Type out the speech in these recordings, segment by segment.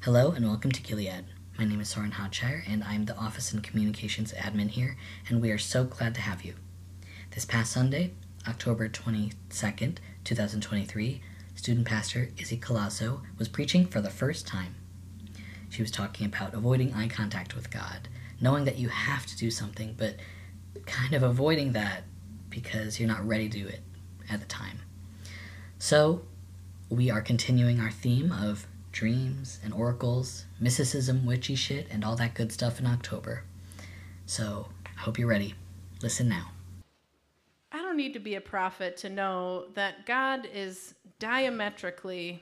Hello and welcome to Gilead. My name is Soren Hodshire and I'm the Office and Communications Admin here, and we are so glad to have you. This past Sunday, October 22nd, 2023, student pastor Izzy Colasso was preaching for the first time. She was talking about avoiding eye contact with God, knowing that you have to do something, but kind of avoiding that because you're not ready to do it at the time. So, we are continuing our theme of dreams and oracles, mysticism, witchy shit, and all that good stuff in October. So, I hope you're ready. Listen now. I don't need to be a prophet to know that God is diabolically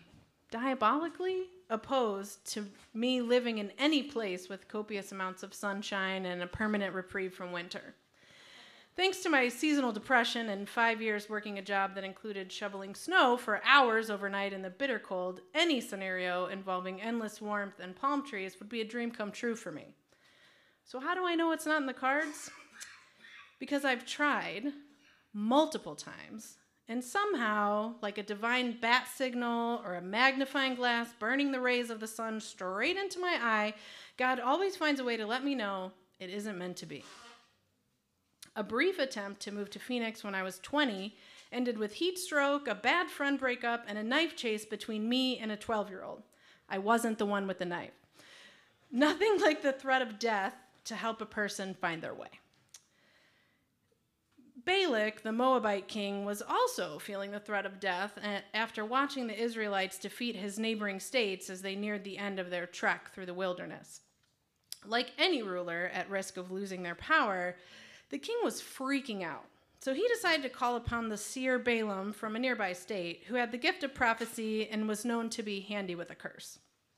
opposed to me living in any place with copious amounts of sunshine and a permanent reprieve from winter. Thanks to my seasonal depression and 5 years working a job that included shoveling snow for hours overnight in the bitter cold, any scenario involving endless warmth and palm trees would be a dream come true for me. So how do I know it's not in the cards? Because I've tried multiple times, and somehow, like a divine bat signal or a magnifying glass burning the rays of the sun straight into my eye, God always finds a way to let me know it isn't meant to be. A brief attempt to move to Phoenix when I was 20 ended with heat stroke, a bad friend breakup, and a knife chase between me and a 12-year-old. I wasn't the one with the knife. Nothing like the threat of death to help a person find their way. Balak, the Moabite king, was also feeling the threat of death after watching the Israelites defeat his neighboring states as they neared the end of their trek through the wilderness. Like any ruler at risk of losing their power, the king was freaking out. So he decided to call upon the seer Balaam from a nearby state, who had the gift of prophecy and was known to be handy with a curse.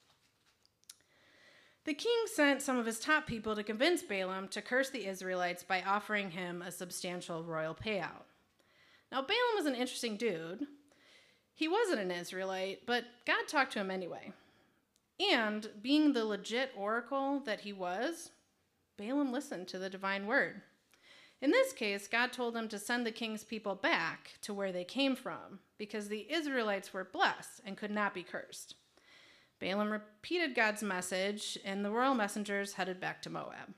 The king sent some of his top people to convince Balaam to curse the Israelites by offering him a substantial royal payout. Now, Balaam was an interesting dude. He wasn't an Israelite, but God talked to him anyway. And being the legit oracle that he was, Balaam listened to the divine word. In this case, God told him to send the king's people back to where they came from because the Israelites were blessed and could not be cursed. Balaam repeated God's message, and the royal messengers headed back to Moab.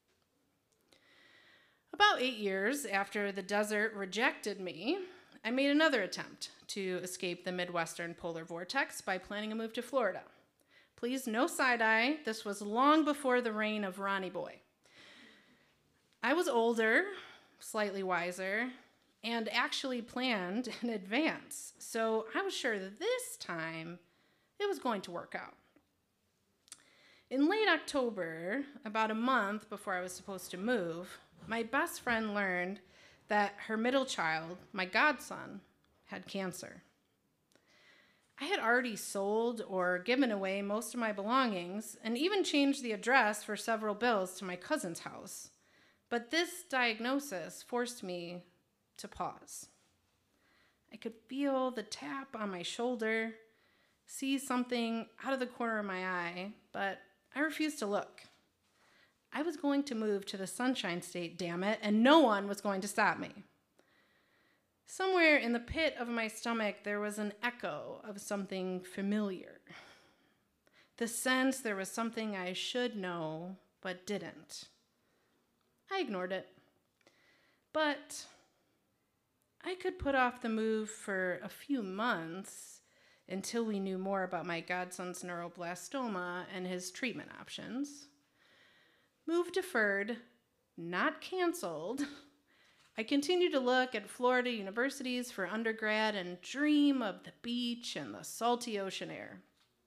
About 8 years after the desert rejected me, I made another attempt to escape the Midwestern polar vortex by planning a move to Florida. Please, no side-eye. This was long before the reign of Ronnie Boy. I was older, slightly wiser, and actually planned in advance. So I was sure that this time it was going to work out. In late October, about a month before I was supposed to move, my best friend learned that her middle child, my godson, had cancer. I had already sold or given away most of my belongings and even changed the address for several bills to my cousin's house. But this diagnosis forced me to pause. I could feel the tap on my shoulder, see something out of the corner of my eye, but I refused to look. I was going to move to the Sunshine State, damn it, and no one was going to stop me. Somewhere in the pit of my stomach, there was an echo of something familiar. The sense there was something I should know, but didn't. I ignored it. But I could put off the move for a few months until we knew more about my godson's neuroblastoma and his treatment options. Move deferred, not canceled. I continued to look at Florida universities for undergrad and dream of the beach and the salty ocean air.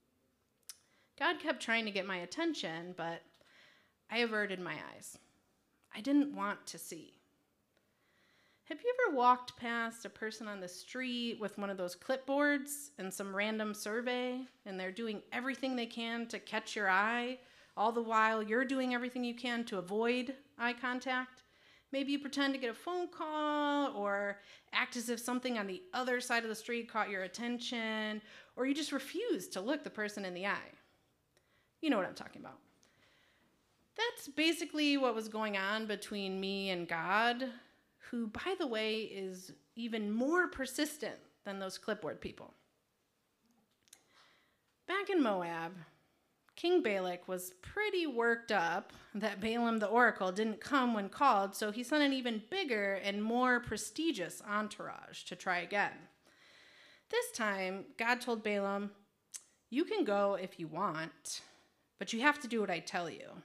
God kept trying to get my attention, but I averted my eyes. I didn't want to see. Have you ever walked past a person on the street with one of those clipboards and some random survey, and they're doing everything they can to catch your eye, all the while you're doing everything you can to avoid eye contact? Maybe you pretend to get a phone call or act as if something on the other side of the street caught your attention, or you just refuse to look the person in the eye. You know what I'm talking about. That's basically what was going on between me and God, who, by the way, is even more persistent than those clipboard people. Back in Moab, King Balak was pretty worked up that Balaam the oracle didn't come when called, so he sent an even bigger and more prestigious entourage to try again. This time, God told Balaam, "You can go if you want, but you have to do what I tell you."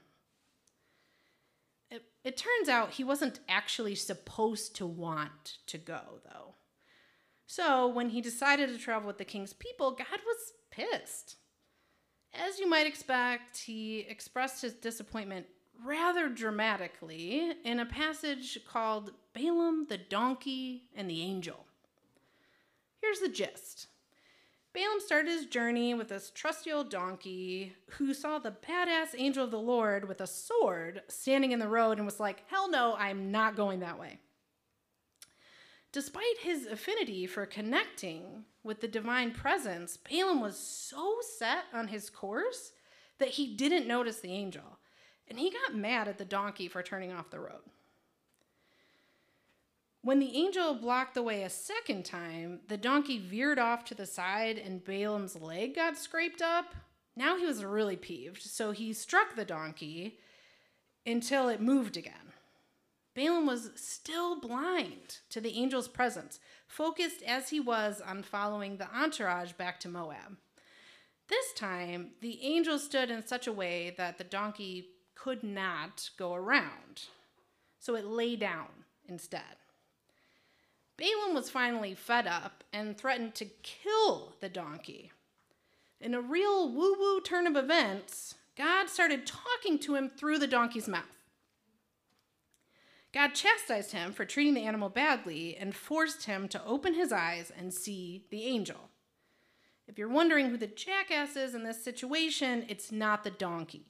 It turns out he wasn't actually supposed to want to go, though. So when he decided to travel with the king's people, God was pissed. As you might expect, he expressed his disappointment rather dramatically in a passage called Balaam, the Donkey, and the Angel. Here's the gist. Balaam started his journey with this trusty old donkey who saw the badass angel of the Lord with a sword standing in the road and was like, "Hell no, I'm not going that way." Despite his affinity for connecting with the divine presence, Balaam was so set on his course that he didn't notice the angel, and he got mad at the donkey for turning off the road. When the angel blocked the way a second time, the donkey veered off to the side and Balaam's leg got scraped up. Now he was really peeved, so he struck the donkey until it moved again. Balaam was still blind to the angel's presence, focused as he was on following the entourage back to Moab. This time, the angel stood in such a way that the donkey could not go around, so it lay down instead. Balaam was finally fed up and threatened to kill the donkey. In a real woo-woo turn of events, God started talking to him through the donkey's mouth. God chastised him for treating the animal badly and forced him to open his eyes and see the angel. If you're wondering who the jackass is in this situation, it's not the donkey.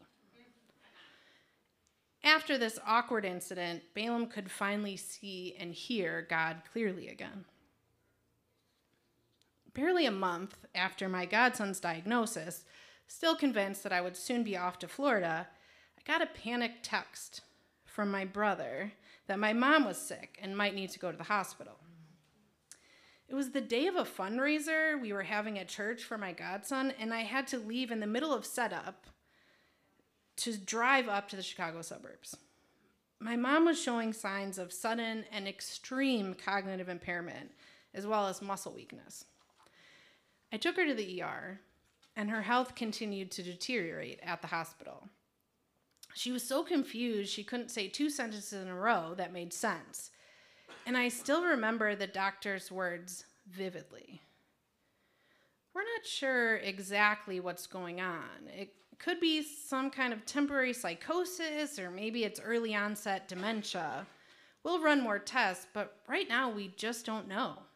After this awkward incident, Balaam could finally see and hear God clearly again. Barely a month after my godson's diagnosis, still convinced that I would soon be off to Florida, I got a panicked text from my brother that my mom was sick and might need to go to the hospital. It was the day of a fundraiser we were having at church for my godson, and I had to leave in the middle of setup to drive up to the Chicago suburbs. My mom was showing signs of sudden and extreme cognitive impairment, as well as muscle weakness. I took her to the ER, and her health continued to deteriorate at the hospital. She was so confused she couldn't say 2 sentences in a row that made sense, and I still remember the doctor's words vividly. "We're not sure exactly what's going on. It could be some kind of temporary psychosis, or maybe it's early onset dementia. We'll run more tests, but right now we just don't know."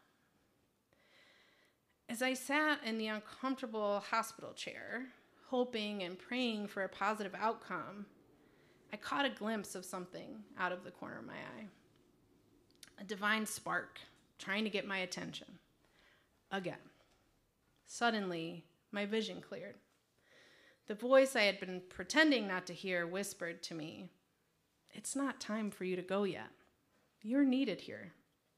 As I sat in the uncomfortable hospital chair, hoping and praying for a positive outcome, I caught a glimpse of something out of the corner of my eye. A divine spark trying to get my attention. Again. Suddenly, my vision cleared. The voice I had been pretending not to hear whispered to me, "It's not time for you to go yet. You're needed here."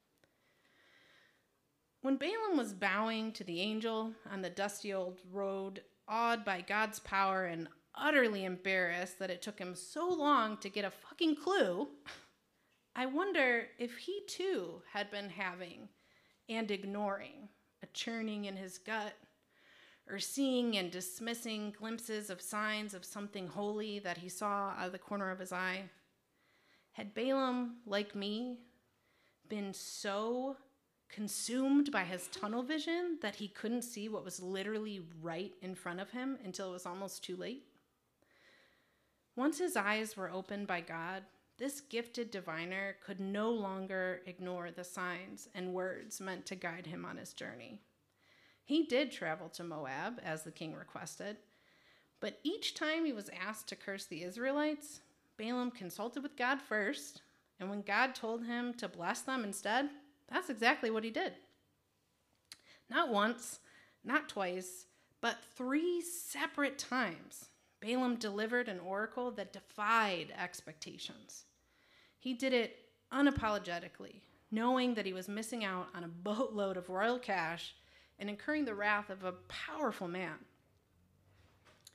When Balaam was bowing to the angel on the dusty old road, awed by God's power and utterly embarrassed that it took him so long to get a fucking clue, I wonder if he too had been having and ignoring a churning in his gut, or seeing and dismissing glimpses of signs of something holy that he saw out of the corner of his eye. Had Balaam, like me, been so consumed by his tunnel vision that he couldn't see what was literally right in front of him until it was almost too late? Once his eyes were opened by God, this gifted diviner could no longer ignore the signs and words meant to guide him on his journey. He did travel to Moab, as the king requested, but each time he was asked to curse the Israelites, Balaam consulted with God first, and when God told him to bless them instead, that's exactly what he did. Not once, not twice, but 3 separate times, Balaam delivered an oracle that defied expectations. He did it unapologetically, knowing that he was missing out on a boatload of royal cash and incurring the wrath of a powerful man.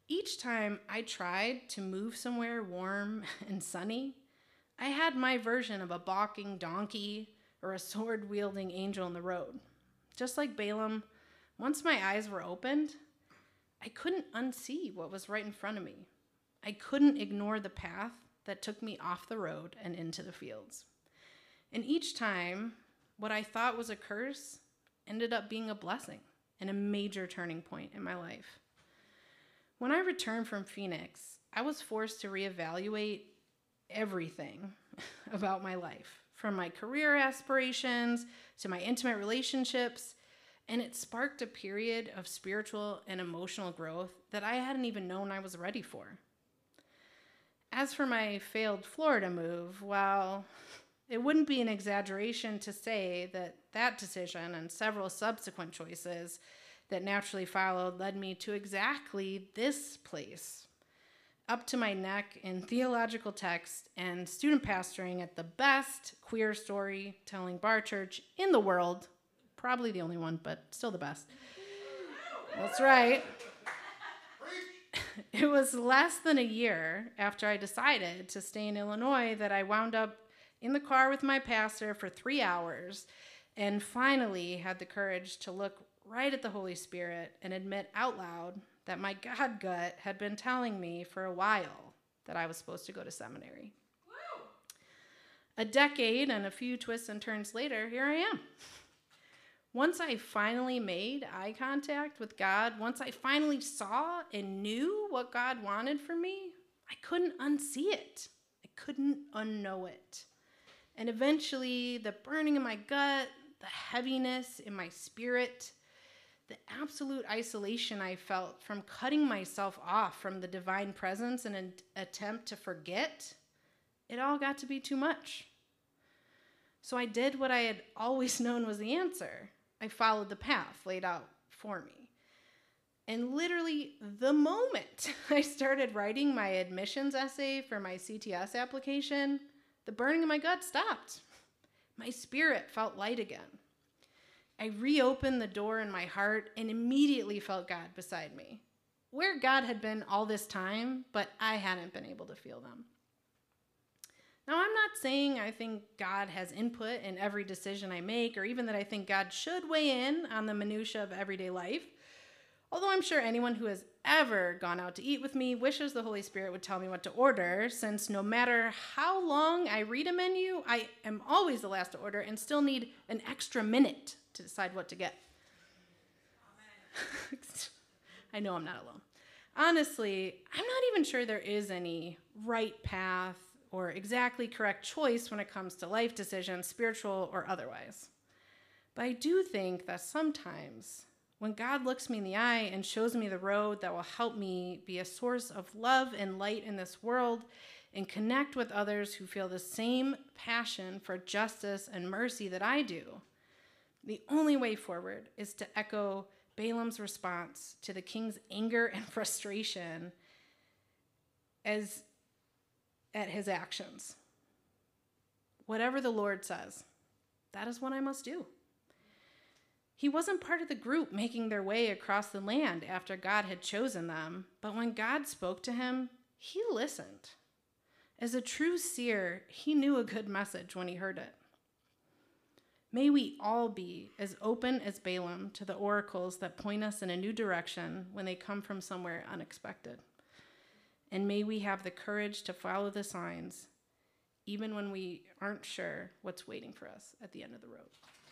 Each time I tried to move somewhere warm and sunny, I had my version of a balking donkey or a sword-wielding angel in the road. Just like Balaam, once my eyes were opened, I couldn't unsee what was right in front of me. I couldn't ignore the path that took me off the road and into the fields. And each time, what I thought was a curse ended up being a blessing and a major turning point in my life. When I returned from Phoenix, I was forced to reevaluate everything about my life, from my career aspirations to my intimate relationships, and it sparked a period of spiritual and emotional growth that I hadn't even known I was ready for. As for my failed Florida move, well, it wouldn't be an exaggeration to say that that decision and several subsequent choices that naturally followed led me to exactly this place, up to my neck in theological text and student pastoring at the best queer storytelling bar church in the world. Probably the only one, but still the best. That's right. It was less than a year after I decided to stay in Illinois that I wound up in the car with my pastor for 3 hours and finally had the courage to look right at the Holy Spirit and admit out loud that my God gut had been telling me for a while that I was supposed to go to seminary. Woo! A decade and a few twists and turns later, here I am. Once I finally made eye contact with God, once I finally saw and knew what God wanted for me, I couldn't unsee it. I couldn't unknow it. And eventually, the burning in my gut, the heaviness in my spirit, the absolute isolation I felt from cutting myself off from the divine presence in an attempt to forget, it all got to be too much. So I did what I had always known was the answer. I followed the path laid out for me. And literally the moment I started writing my admissions essay for my CTS application, the burning in my gut stopped. My spirit felt light again. I reopened the door in my heart and immediately felt God beside me, where God had been all this time, but I hadn't been able to feel them. Now, I'm not saying I think God has input in every decision I make, or even that I think God should weigh in on the minutia of everyday life, although I'm sure anyone who has ever gone out to eat with me wishes the Holy Spirit would tell me what to order, since no matter how long I read a menu, I am always the last to order and still need an extra minute to decide what to get. I know I'm not alone. Honestly, I'm not even sure there is any right path or exactly correct choice when it comes to life decisions, spiritual or otherwise. But I do think that sometimes when God looks me in the eye and shows me the road that will help me be a source of love and light in this world and connect with others who feel the same passion for justice and mercy that I do, the only way forward is to echo Balaam's response to the king's anger and frustration at his actions. Whatever the Lord says, that is what I must do. He wasn't part of the group making their way across the land after God had chosen them, but when God spoke to him, he listened. As a true seer, he knew a good message when he heard it. May we all be as open as Balaam to the oracles that point us in a new direction when they come from somewhere unexpected. And may we have the courage to follow the signs, even when we aren't sure what's waiting for us at the end of the road.